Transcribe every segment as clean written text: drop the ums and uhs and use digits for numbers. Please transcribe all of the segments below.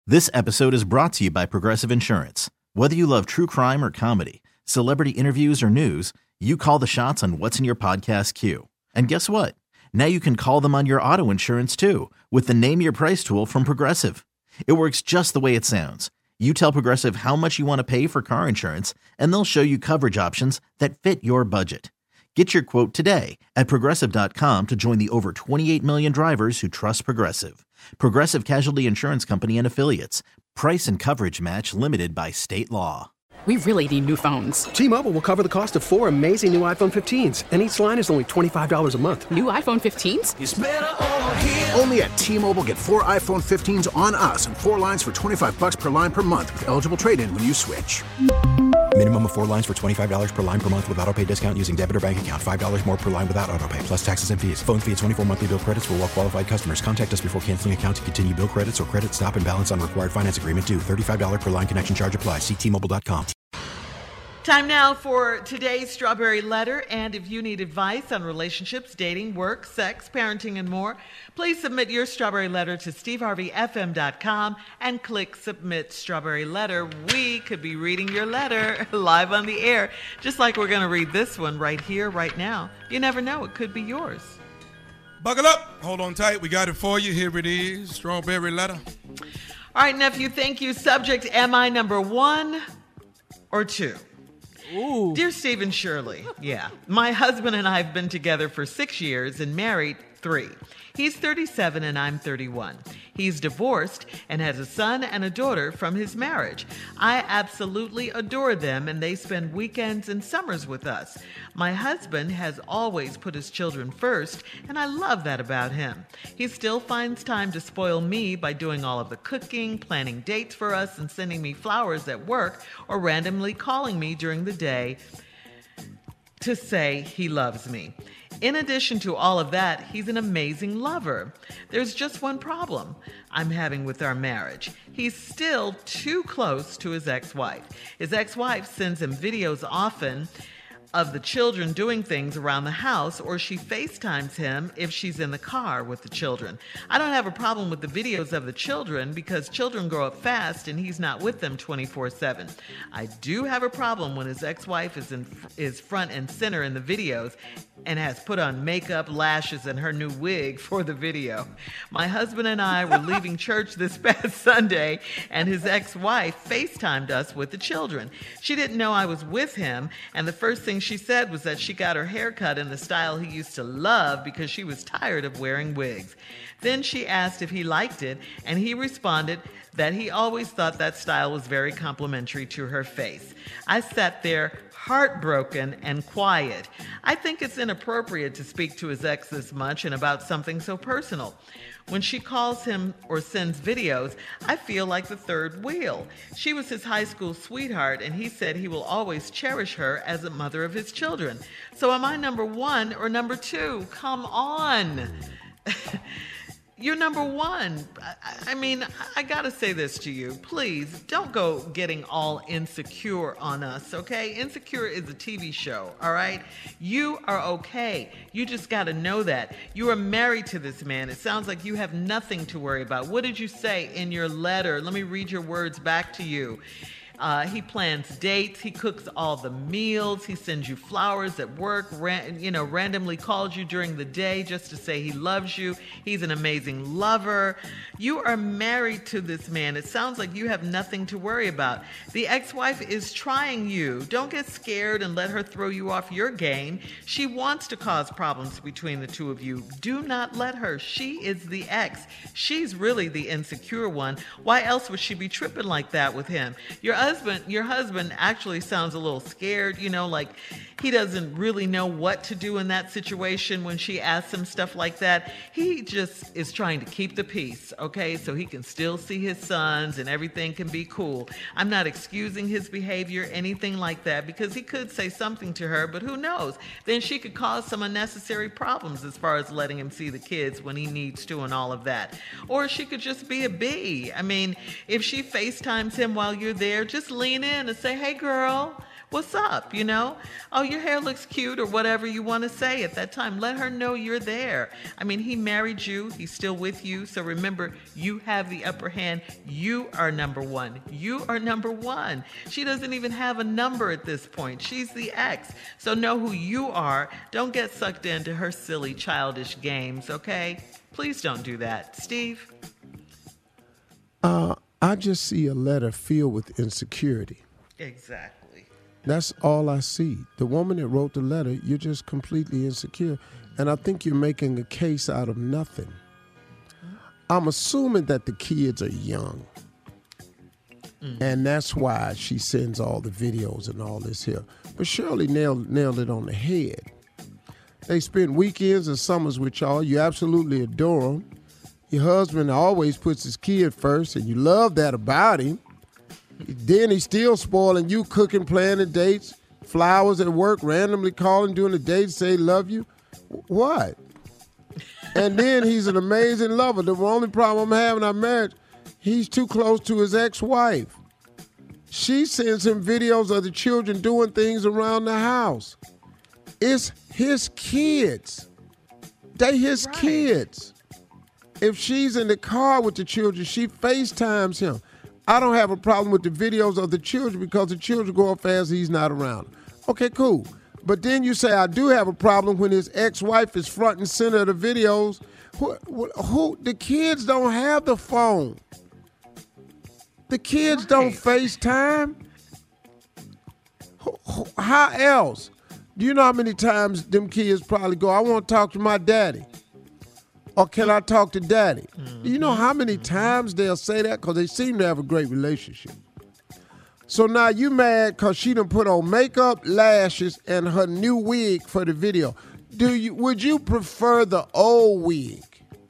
This episode is brought to you by Progressive Insurance. Whether you love true crime or comedy, celebrity interviews or news, you call the shots on what's in your podcast queue. And guess what? Now you can call them on your auto insurance too with the Name Your Price tool from Progressive. It works just the way it sounds. You tell Progressive how much you want to pay for car insurance, and they'll show you coverage options that fit your budget. Get your quote today at Progressive.com to join the over 28 million drivers who trust Progressive. Progressive Casualty Insurance Company and Affiliates. Price and coverage match limited by state law. We really need new phones. T-Mobile will cover the cost of 4 amazing new iPhone 15s, and each line is only $25 a month. New iPhone 15s? It's better over here. Only at T-Mobile, get 4 iPhone 15s on us and 4 lines for $25 per line per month with eligible trade-in when you switch. Minimum of 4 lines for $25 per line per month with autopay discount using debit or bank account. $5 more per line without autopay, plus taxes and fees. Phone fee at 24 monthly bill credits for well-qualified customers. Contact us before canceling account to continue bill credits or credit stop and balance on required finance agreement due. $35 per line connection charge applies. See T-Mobile.com. Time now for today's Strawberry Letter, and if you need advice on relationships, dating, work, sex, parenting, and more, please submit your Strawberry Letter to steveharveyfm.com and click Submit Strawberry Letter. We could be reading your letter live on the air, just like we're going to read this one right here, right now. You never know, it could be yours. Buckle up. Hold on tight. We got it for you. Here it is. Strawberry Letter. All right, nephew, thank you. Subject, am I number 1 or 2? Ooh. Dear Stephen Shirley, my husband and I have been together for 6 years and married 3. He's 37 and I'm 31. He's divorced and has a son and a daughter from his marriage. I absolutely adore them and they spend weekends and summers with us. My husband has always put his children first and I love that about him. He still finds time to spoil me by doing all of the cooking, planning dates for us, and sending me flowers at work or randomly calling me during the day to say he loves me. In addition to all of that, he's an amazing lover. There's just one problem I'm having with our marriage. He's still too close to his ex-wife. His ex-wife sends him videos often of the children doing things around the house, or she FaceTimes him if she's in the car with the children. I don't have a problem with the videos of the children because children grow up fast and he's not with them 24/7. I do have a problem when his ex-wife is front and center in the videos and has put on makeup, lashes, and her new wig for the video. My husband and I were leaving church this past Sunday, and his ex-wife FaceTimed us with the children. She didn't know I was with him, and the first thing she said was that she got her hair cut in the style he used to love because she was tired of wearing wigs. Then she asked if he liked it, and he responded that he always thought that style was very complimentary to her face. I sat there heartbroken and quiet. I think it's inappropriate to speak to his ex this much and about something so personal. When she calls him or sends videos, I feel like the third wheel. She was his high school sweetheart, and he said he will always cherish her as a mother of his children. So am I number 1 or number 2? Come on. You're number 1. I mean, I gotta say this to you. Please, don't go getting all insecure on us, okay? Insecure is a TV show, all right? You are okay. You just gotta know that. You are married to this man. It sounds like you have nothing to worry about. What did you say in your letter? Let me read your words back to you. He plans dates. He cooks all the meals. He sends you flowers at work, randomly calls you during the day just to say he loves you. He's an amazing lover. You are married to this man. It sounds like you have nothing to worry about. The ex-wife is trying you. Don't get scared and let her throw you off your game. She wants to cause problems between the two of you. Do not let her. She is the ex. She's really the insecure one. Why else would she be tripping like that with him? Your husband actually sounds a little scared, like he doesn't really know what to do in that situation when she asks him stuff like that. He just is trying to keep the peace, okay? So he can still see his sons and everything can be cool. I'm not excusing his behavior, anything like that, because he could say something to her, but who knows? Then she could cause some unnecessary problems as far as letting him see the kids when he needs to and all of that. Or she could just be a bee. I mean, if she FaceTimes him while you're there, just lean in and say, hey girl, what's up, you know? Oh, your hair looks cute or whatever you want to say at that time. Let her know you're there. I mean, he married you. He's still with you. So remember, you have the upper hand. You are number one. You are number one. She doesn't even have a number at this point. She's the ex. So know who you are. Don't get sucked into her silly, childish games, okay? Please don't do that. Steve? I just see a letter filled with insecurity. Exactly. That's all I see. The woman that wrote the letter, you're just completely insecure. And I think you're making a case out of nothing. I'm assuming that the kids are young. And that's why she sends all the videos and all this here. But Shirley nailed it on the head. They spend weekends and summers with y'all. You absolutely adore them. Your husband always puts his kid first, and you love that about him. Then he's still spoiling you, cooking, planning dates, flowers at work, randomly calling during the date to say love you. What? And then he's an amazing lover. The only problem I'm having in our marriage, he's too close to his ex-wife. She sends him videos of the children doing things around the house. It's his kids. They his kids. If she's in the car with the children, she FaceTimes him. I don't have a problem with the videos of the children because the children grow up fast, he's not around. Okay, cool. But then you say, I do have a problem when his ex-wife is front and center of the videos. Who the kids don't have the phone. The kids don't FaceTime. How else? Do you know how many times them kids probably go, I want to talk to my daddy? Or can I talk to daddy? Do you know how many times they'll say that? Because they seem to have a great relationship. So now you mad because she done put on makeup, lashes, and her new wig for the video. Would you prefer the old wig?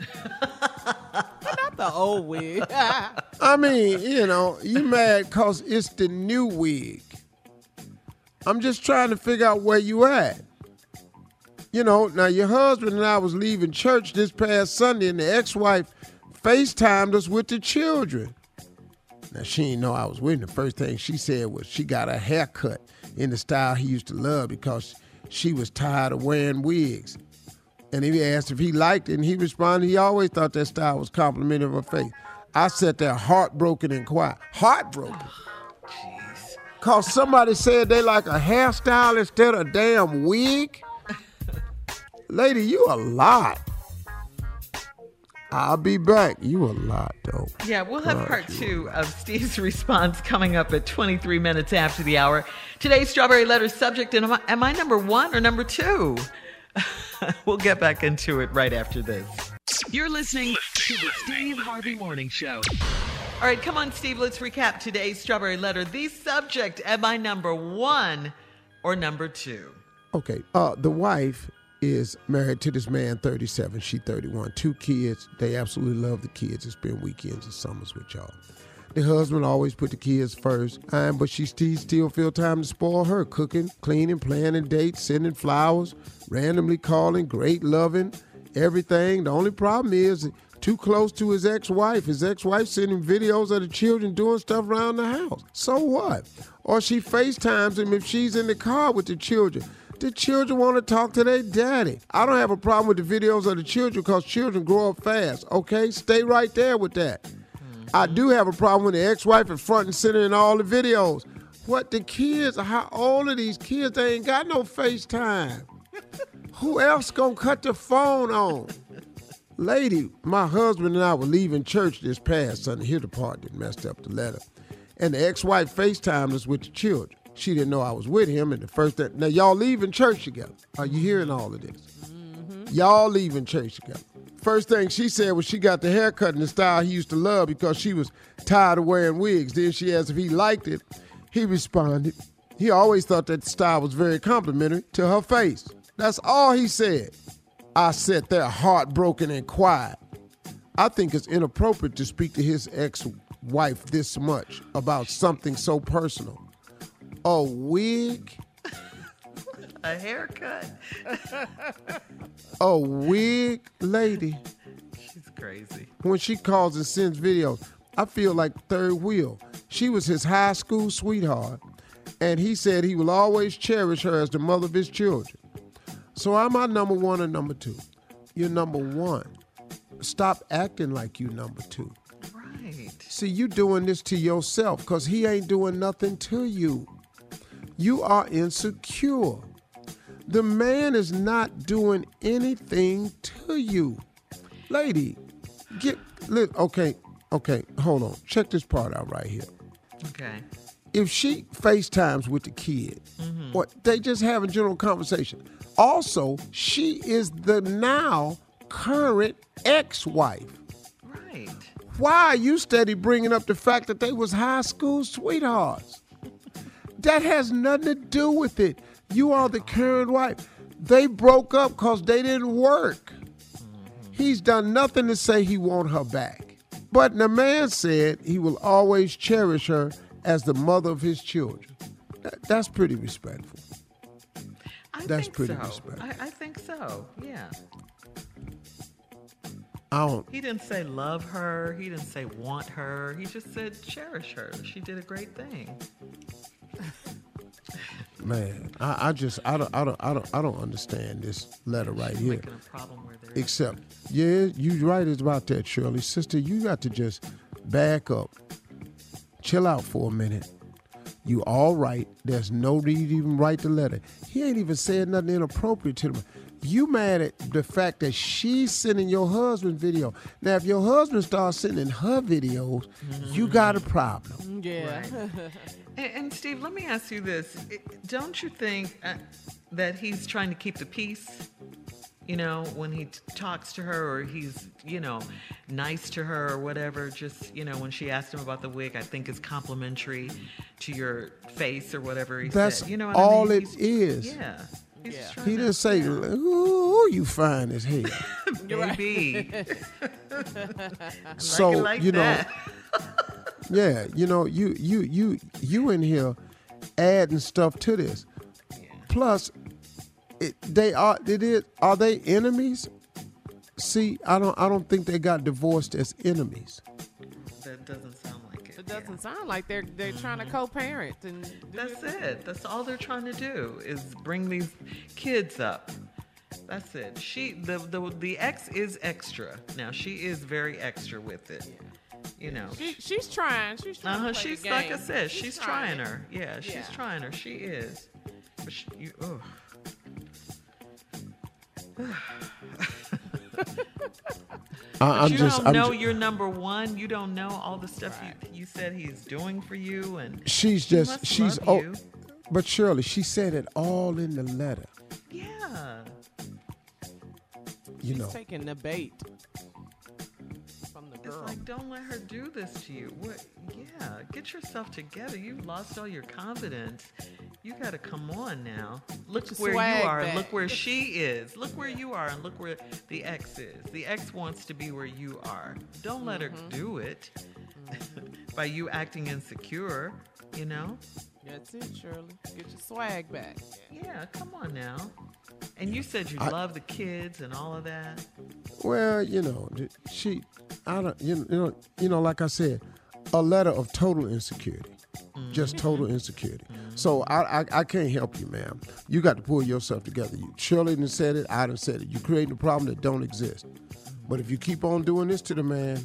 Not the old wig. I mean, you mad because it's the new wig. I'm just trying to figure out where you at. Now your husband and I was leaving church this past Sunday, and the ex-wife FaceTimed us with the children. Now, she didn't know I was with him. The first thing she said was she got a haircut in the style he used to love because she was tired of wearing wigs. And he asked if he liked it, and he responded he always thought that style was complimentary of her face. I sat there heartbroken and quiet. Heartbroken. Jeez. Because somebody said they like a hairstyle instead of a damn wig. Lady, you a lot. I'll be back. You a lot, though. Yeah, we'll have part two of Steve's response coming up at 23 minutes after the hour. Today's Strawberry Letter subject, am I number one or number two? We'll get back into it right after this. You're listening to the Steve Harvey Morning Show. All right, come on, Steve. Let's recap today's Strawberry Letter. The subject, am I number one or number two? Okay, the wife is married to this man, 37, she 31. 2 kids. They absolutely love the kids. They spend weekends and summers with y'all. The husband always put the kids first, but she still feel time to spoil her, cooking, cleaning, planning dates, sending flowers, randomly calling, great loving, everything. The only problem is too close to his ex-wife. His ex-wife sending videos of the children doing stuff around the house. So what? Or she FaceTimes him if she's in the car with the children. The children want to talk to their daddy. I don't have a problem with the videos of the children because children grow up fast, okay? Stay right there with that. I do have a problem with the ex-wife is front and center in all the videos. What, the kids, how old are these kids? They ain't got no FaceTime. Who else gonna cut the phone on? Lady, my husband and I were leaving church this past Sunday. Here the part that messed up the letter. And the ex-wife FaceTimed us with the children. She didn't know I was with him, and the first thing, now y'all leaving church together. Are you hearing all of this? Y'all leaving church together. First thing she said was she got the haircut in the style he used to love because she was tired of wearing wigs. Then she asked if he liked it. He responded. He always thought that the style was very complimentary to her face. That's all he said. I sat there heartbroken and quiet. I think it's inappropriate to speak to his ex-wife this much about something so personal. A wig? A haircut? A wig, lady. She's crazy. When she calls and sends videos, I feel like third wheel. She was his high school sweetheart, And he said he will always cherish her as the mother of his children. So am I number one or number two? You're number one. Stop acting like you number two. Right. See, you doing this to yourself because he ain't doing nothing to you. You are insecure. The man is not doing anything to you. Lady, okay, hold on. Check this part out right here. Okay. If she FaceTimes with the kid, or they just have a general conversation. Also, she is the now current ex-wife. Right. Why are you steady bringing up the fact that they was high school sweethearts? That has nothing to do with it. You are the current wife. They broke up because they didn't work. He's done nothing to say he want her back. But the man said he will always cherish her as the mother of his children. That's pretty respectful. That's pretty respectful. I think so, yeah. He didn't say love her. He didn't say want her. He just said cherish her. She did a great thing. Man, I don't understand this letter right here. Making a problem where there Except, yeah, you right about that, Shirley. Sister, you got to just back up. Chill out for a minute. You all right. There's no need to even write the letter. He ain't even said nothing inappropriate to them. You mad at the fact that she's sending your husband video. Now, if your husband starts sending her videos, you got a problem. Yeah. Right. And Steve, let me ask you this. Don't you think that he's trying to keep the peace? You know, when he talks to her or he's, nice to her or whatever, just, when she asked him about the wig, I think is complimentary to your face or whatever he That's said. You know what all I mean? it is. Yeah. He didn't say, ooh, you fine as hell. Maybe. So, like that. Yeah, you in here adding stuff to this. Yeah. Plus, are they enemies? See, I don't think they got divorced as enemies. That doesn't sound like it. It doesn't sound like they're trying to co-parent and that's it. That's all they're trying to do is bring these kids up. That's it. The ex is extra. Now she is very extra with it. She's trying. She's trying. To play she's the game. like I said. She's trying her. Yeah, she's trying her. She is. But you don't know you're number one. You don't know all the stuff you said he's doing for you, and she's love you. But Shirley, she said it all in the letter. Yeah. She's taking the bait from the girl. It's like, don't let her do this to you. What? Yeah, get yourself together. You've lost all your confidence. You got to come on now. Look where you are and look where she is. Look where you are and look where the ex is. The ex wants to be where you are. Don't let her do it by you acting insecure, That's it, Shirley. Get your swag back. Yeah, come on now. And you said you love the kids and all of that. Well, like I said, a letter of total insecurity. Just total insecurity. So I can't help you, ma'am. You got to pull yourself together. Shirley done said it, I done said it. You're creating a problem that don't exist. But if you keep on doing this to the man,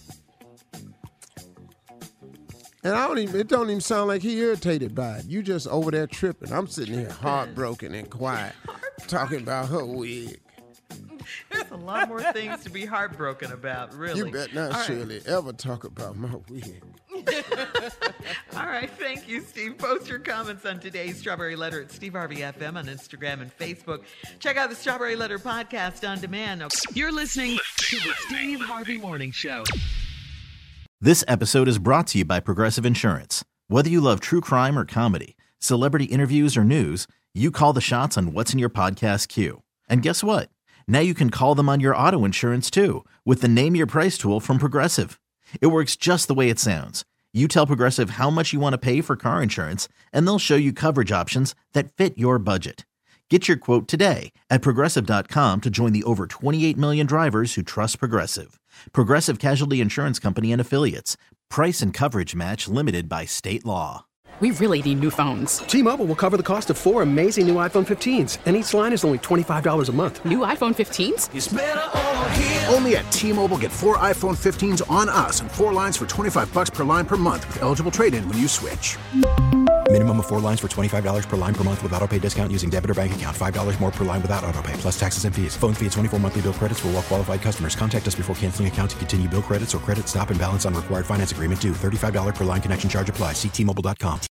and it don't even sound like he irritated by it. You just over there tripping. I'm sitting here heartbroken and quiet, talking about her wig. There's a lot more things to be heartbroken about, really. You bet not, Shirley, ever talk about my wig. All right, thank you, Steve. Post your comments on today's Strawberry Letter at Steve Harvey FM on Instagram and Facebook. Check out the Strawberry Letter podcast on demand. You're listening to the Steve Harvey Morning Show. This episode is brought to you by Progressive Insurance. Whether you love true crime or comedy, celebrity interviews or news, you call the shots on what's in your podcast queue. And guess what? Now you can call them on your auto insurance too with the Name Your Price tool from Progressive. It works just the way it sounds. You tell Progressive how much you want to pay for car insurance, and they'll show you coverage options that fit your budget. Get your quote today at Progressive.com to join the over 28 million drivers who trust Progressive. Progressive Casualty Insurance Company and Affiliates. Price and coverage match limited by state law. We really need new phones. T-Mobile will cover the cost of 4 amazing new iPhone 15s, and each line is only $25 a month. New iPhone 15s? It's better over here. Only at T-Mobile, get 4 iPhone 15s on us and 4 lines for $25 per line per month with eligible trade-in when you switch. Minimum of 4 lines for $25 per line per month with autopay discount using debit or bank account. $5 more per line without autopay, plus taxes and fees. Phone fee at 24 monthly bill credits for well-qualified customers. Contact us before canceling account to continue bill credits or credit stop and balance on required finance agreement due. $35 per line connection charge applies. See T-Mobile.com.